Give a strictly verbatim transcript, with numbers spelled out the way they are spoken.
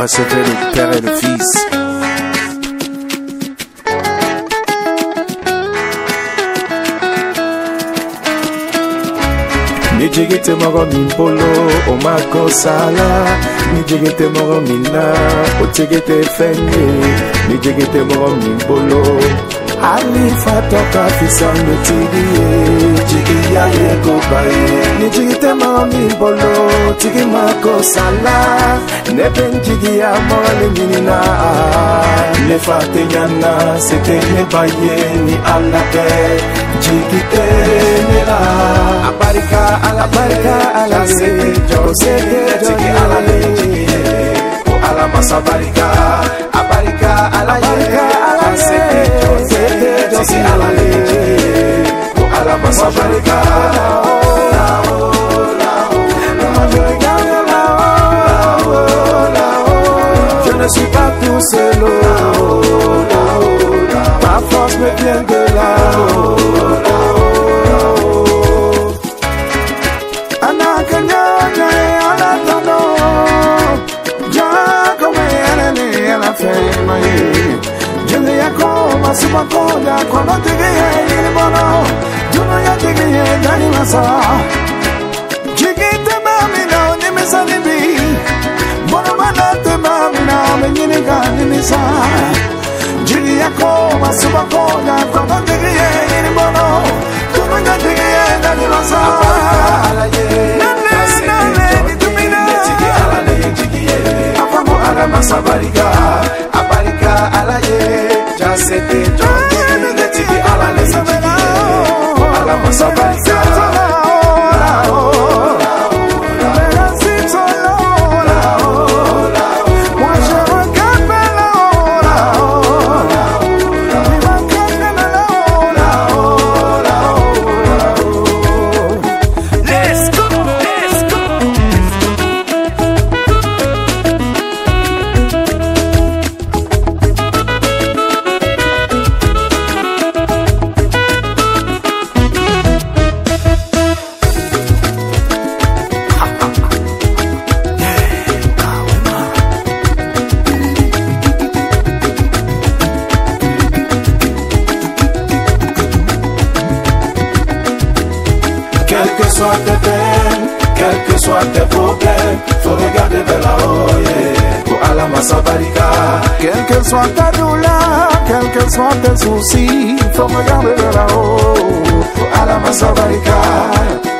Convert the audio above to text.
recevez le Père et le Fils. Mi jigite moro mimpolo, o mako sala. Mi jigite moro mina, o jigite fenye. Mi jigite moro mimpolo. Ali fatoka fisano tigiye, jigi ya yeko baye. Mi jigite moro mimpolo, jigi mako sala. Neben jigi ya moro le minina. Le fate yana, sete ne baye ni alake. Jigite nela. Abarika ala barika ala se Jose jigi ala le jigi o ala masabarika abarika ala barika ala se Jose jigi ala le jigi o ala masabarika la o la o je ne suis pas tout seul ma force me vient de là-haut. Sumakoya kono tigiye ilimono juno ya tigiye dani masa jigite mamina ni misanibi mono manate mamina menyini gani misa jigi yako masumakoya kono tigiye ilimono juno ya tigiye dani masa alaye nale nale nitumina jigi alaye jigiye afamo ala masabarika abarika alaye C'était John de Tiki à la laisse à la masabarika Quelles que soient tes peines, quels que soient tes problèmes, faut regarder vers là-haut, yeah. Pour Allah Masabarika. Quelle que soit ta douleur, quels que soient tes soucis, faut regarder vers là-haut. Pour Allah Masabarika.